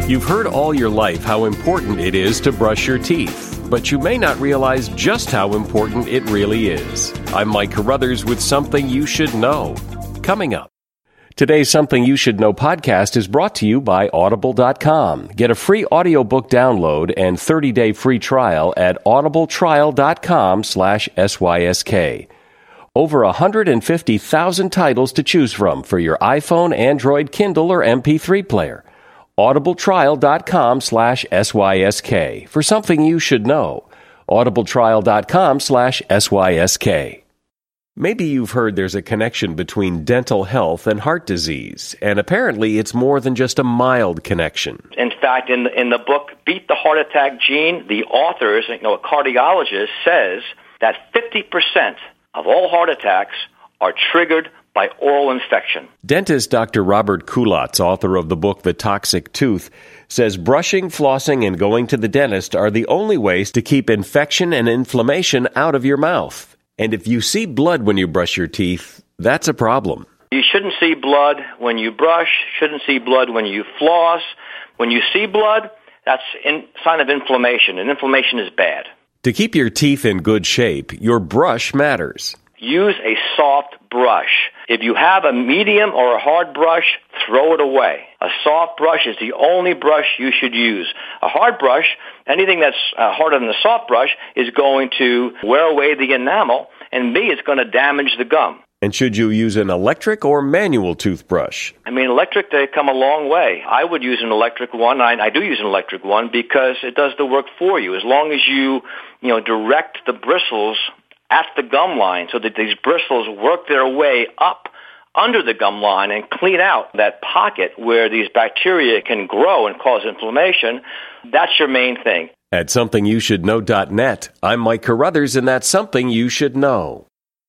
You've heard all your life how important it is to brush your teeth, but you may not realize just how important it really is. I'm Mike Carruthers with Something You Should Know. Coming up. Today's Something You Should Know podcast is brought to you by Audible.com. Get a free audiobook download and 30-day free trial at audibletrial.com/SYSK. Over 150,000 titles to choose from for your iPhone, Android, Kindle, or MP3 player. audibletrial.com/SYSK for something you should know. audibletrial.com/SYSK. Maybe you've heard there's a connection between dental health and heart disease, and apparently it's more than just a mild connection. In fact, in the book, Beat the Heart Attack Gene, the authors, a cardiologist, says that 50% of all heart attacks are triggered by oral infection. Dentist Dr. Robert Kulacz, author of the book The Toxic Tooth, says brushing, flossing, and going to the dentist are the only ways to keep infection and inflammation out of your mouth. And if you see blood when you brush your teeth, that's a problem. You shouldn't see blood when you brush, shouldn't see blood when you floss. When you see blood, that's a sign of inflammation, and inflammation is bad. To keep your teeth in good shape, your brush matters. Use a soft brush. If you have a medium or a hard brush, throw it away. A soft brush is the only brush you should use. A hard brush, anything that's harder than a soft brush, is going to wear away the enamel, and B, it's going to damage the gum. And should you use an electric or manual toothbrush? Electric, they've come a long way. I would use an electric one. I do use an electric one because it does the work for you. As long as you direct the bristles at the gum line so that these bristles work their way up under the gum line and clean out that pocket where these bacteria can grow and cause inflammation, that's your main thing. At SomethingYouShouldKnow.net, I'm Mike Carruthers, and that's Something You Should Know.